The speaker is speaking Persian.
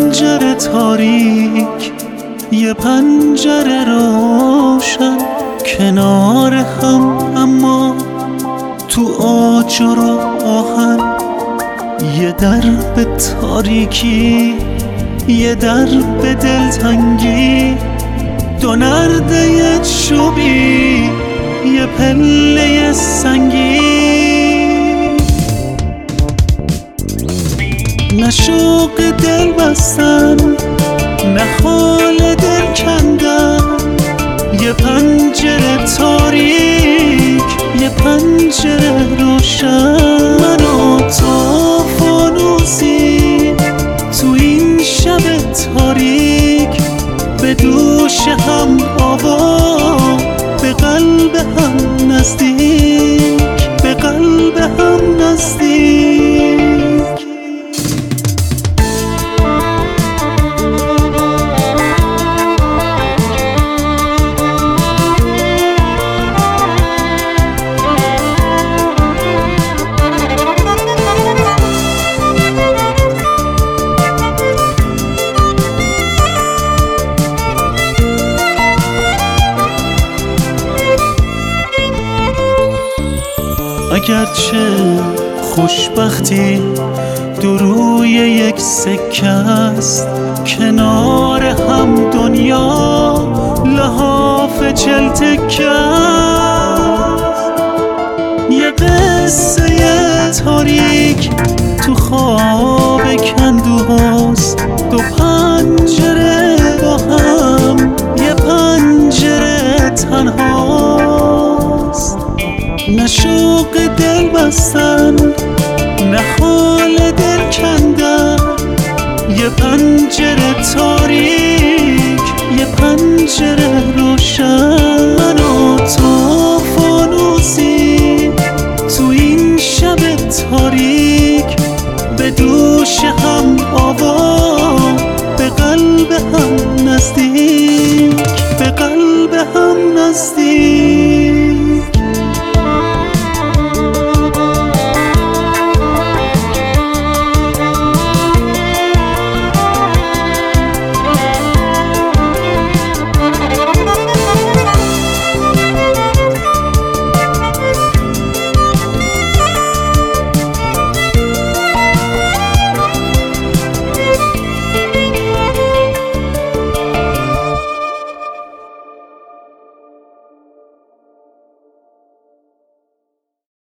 پنجره تاریک، یه پنجره روشن، کنار هم اما تو آجر و آهن. یه در به تاریکی، یه در به دلتنگی، دو نرده چوبی، یه پله سنگی. نه شوق دل بستن، نه حال دل کندن، یه پنجره تاریک، یه پنجره روشن. من و تو فانوسی تو این شب تاریک، به دوش هم آوا، به قلب هم نزدیک، به قلب هم نزدیک. اگرچه خوشبختی دو روی یک سکه است، کنار هم دنیا لحاف چل تکه است. یه قصه تاریک تو خواب کندوهاست، دو پنجره با هم، یه پنجره تنهاست. نه شوق دل بستن، نه حال دل کندن، یه پنجره تاریک، یه پنجره روشن.